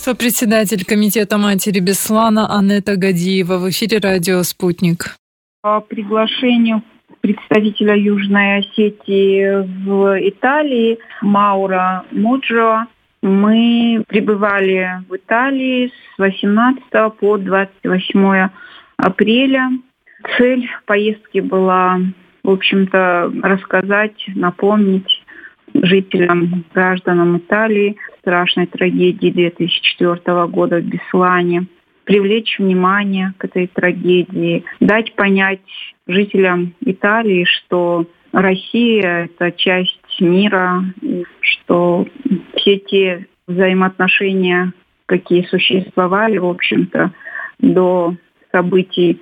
Сопредседатель комитета матери Беслана Анетта Гадиева. В эфире радио «Спутник». По приглашению представителя Южной Осетии в Италии Мауро Моджо мы пребывали в Италии с 18 по 28 апреля. Цель поездки была, в общем-то, рассказать, напомнить жителям, гражданам Италии страшной трагедии 2004 года в Беслане, привлечь внимание к этой трагедии, дать понять жителям Италии, что Россия – это часть мира, что все те взаимоотношения, какие существовали, в общем-то, до событий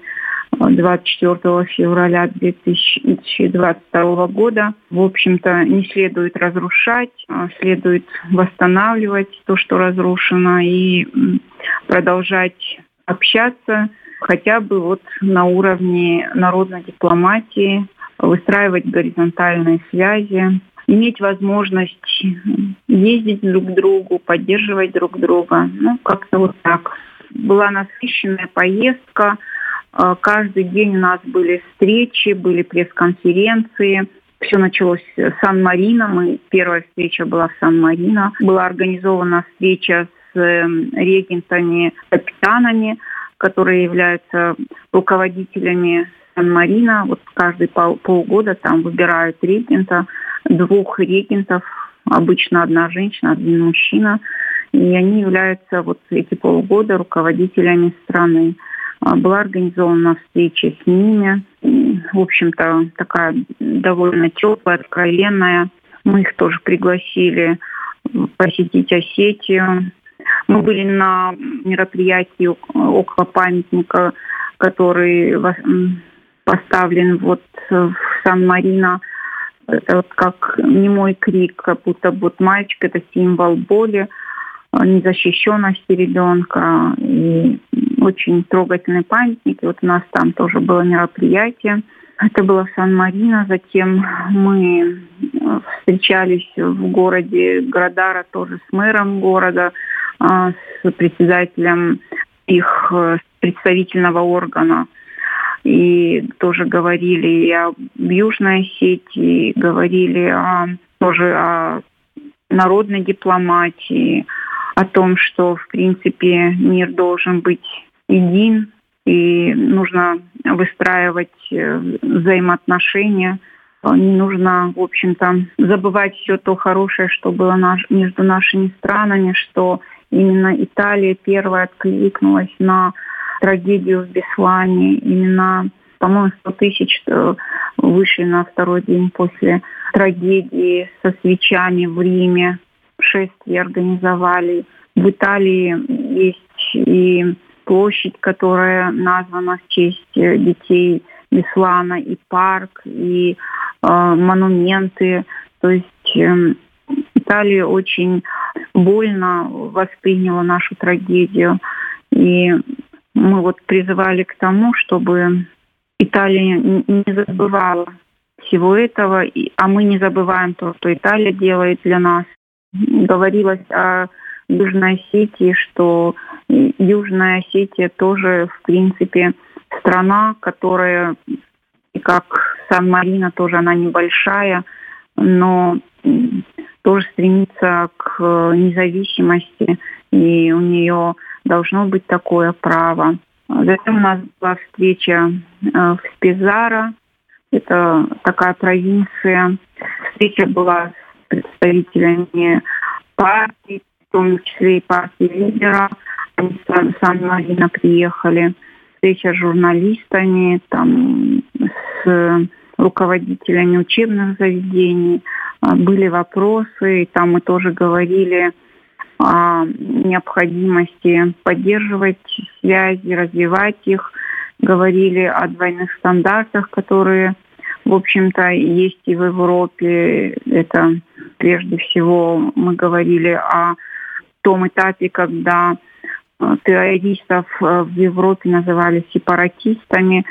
24 февраля 2022 года, в общем-то, не следует разрушать, а следует восстанавливать то, что разрушено, и продолжать общаться хотя бы вот на уровне народной дипломатии, выстраивать горизонтальные связи, иметь возможность ездить друг к другу, поддерживать друг друга. Как-то вот так. Была насыщенная поездка. Каждый день у нас были встречи, были пресс-конференции. Все началось с Сан-Марино. Первая встреча была в Сан-Марино. Была организована встреча с регентами, капитанами, которые являются руководителями Сан-Марино. Вот каждые полгода там выбирают регента, 2 регентов, обычно 1 женщина, 1 мужчина. И они являются вот эти полгода руководителями страны. Была организована встреча с ними. В общем-то, такая довольно теплая, откровенная. Мы их тоже пригласили посетить Осетию. Мы были на мероприятии около памятника, который поставлен вот в Сан-Марино. Это вот как немой крик, как будто вот мальчик – это символ боли, незащищенности ребенка. И очень трогательный памятник. И вот у нас там тоже было мероприятие. Это было в Сан-Марино. Затем мы встречались в городе Градаро тоже с мэром города, с председателем их представительного органа. И тоже говорили и о Южной Осетии, говорили тоже о народной дипломатии, о том, что, в принципе, мир должен быть един, и нужно выстраивать взаимоотношения. Не нужно, в общем-то, забывать все то хорошее, что было между нашими странами, что именно Италия первая откликнулась на трагедию в Беслане. Именно, по-моему, 100 тысяч вышли на 2-й день после трагедии со свечами в Риме. Шествие организовали. В Италии есть и площадь, которая названа в честь детей Беслана, и парк, и монументы. То есть Италия очень больно восприняла нашу трагедию. И мы вот призывали к тому, чтобы Италия не забывала всего этого, а мы не забываем то, что Италия делает для нас. Говорилось о Южной Осетии, что Южная Осетия тоже, в принципе, страна, которая, как Сан-Марино, тоже она небольшая, но тоже стремится к независимости, и у нее должно быть такое право. Затем у нас была встреча в Спезаро, это такая провинция. Встреча была с представителями партий, в том числе и партии лидера. Они с Сан-Марино приехали. Встреча с журналистами, там, с руководителями учебных заведений. Были вопросы, и там мы тоже говорили о необходимости поддерживать связи, развивать их. Говорили о двойных стандартах, которые, в общем-то, есть и в Европе. Это прежде всего мы говорили о том этапе, когда террористов в Европе называли сепаратистами.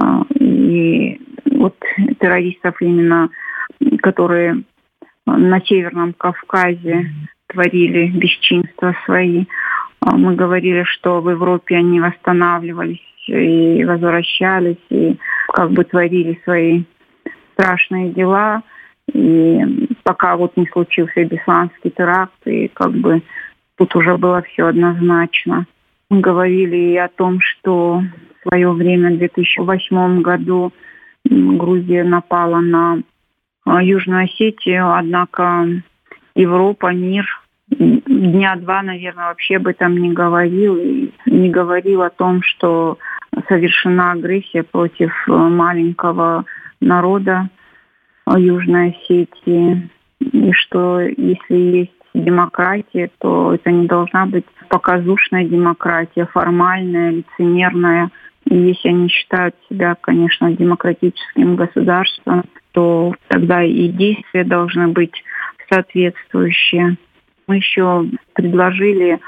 И вот террористов именно, которые на Северном Кавказе творили бесчинства свои. Мы говорили, что в Европе они восстанавливались и возвращались, и как бы творили свои страшные дела. И пока вот не случился бесланский теракт, и как бы тут уже было все однозначно. Мы говорили и о том, что в свое время, в 2008 году, Грузия напала на Южную Осетию, однако Европа, мир дня два, наверное, вообще об этом не говорил. И не говорил о том, что совершена агрессия против маленького народа Южной Осетии. И что если есть демократия, то это не должна быть показушная демократия, формальная, лицемерная. И если они считают себя, конечно, демократическим государством, то тогда и действия должны быть соответствующие. Мы еще предложили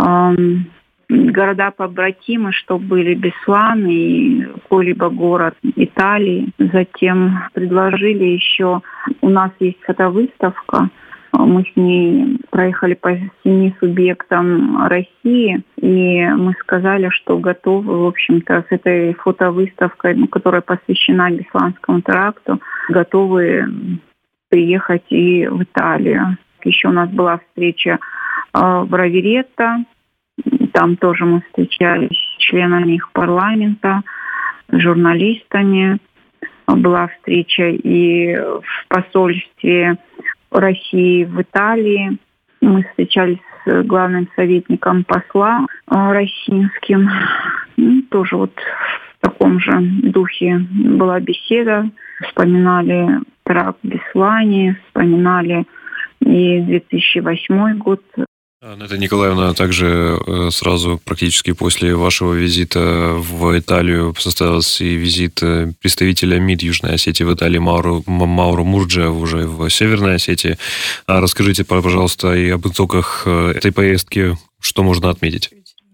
города-побратимы, чтобы были Беслан и какой-либо город Италии. Затем предложили еще, у нас есть фотовыставка, мы с ней проехали по 7 субъектам России, и мы сказали, что готовы, в общем-то, с этой фотовыставкой, которая посвящена Бесланскому теракту, готовы приехать и в Италию. Еще у нас была встреча в Роверетто, там тоже мы встречались с членами их парламента, с журналистами. Была встреча и в посольстве России в Италии. Мы встречались с главным советником посла российским. Тоже вот в таком же духе была беседа. Вспоминали теракт в Беслане, вспоминали и 2008 год. Наталья Николаевна, также сразу практически после вашего визита в Италию состоялся и визит представителя МИД Южной Осетии в Италии Мауро Мурджа уже в Северной Осетии. Расскажите, пожалуйста, и об итогах этой поездки, что можно отметить?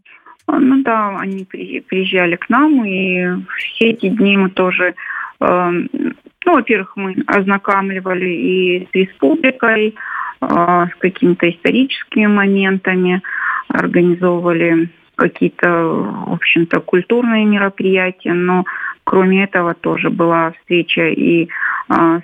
Ну да, они приезжали к нам, и все эти дни мы тоже, во-первых, мы ознакомливали и с республикой, с какими-то историческими моментами, организовывали какие-то, в общем-то, культурные мероприятия, но кроме этого тоже была встреча и с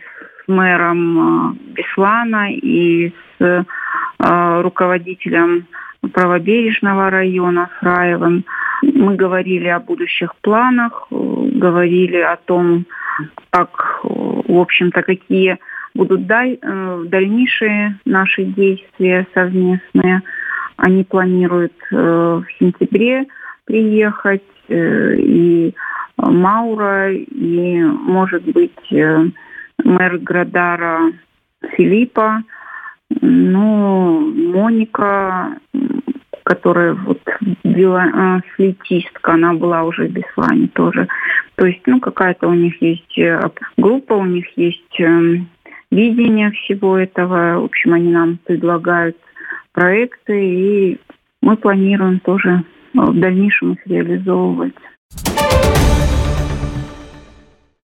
мэром Беслана, и с руководителем правобережного района Фраевым. Мы говорили о будущих планах, говорили о том, как, в общем-то, какие будут дальнейшие наши действия совместные. Они планируют в сентябре приехать, и Мауро, и, может быть, мэр Градара Филиппа, Моника, которая вот флейтистка, она была уже в Беслане тоже. То есть, какая-то у них есть группа, у них есть видение всего этого. В общем, они нам предлагают проекты, и мы планируем тоже в дальнейшем их реализовывать.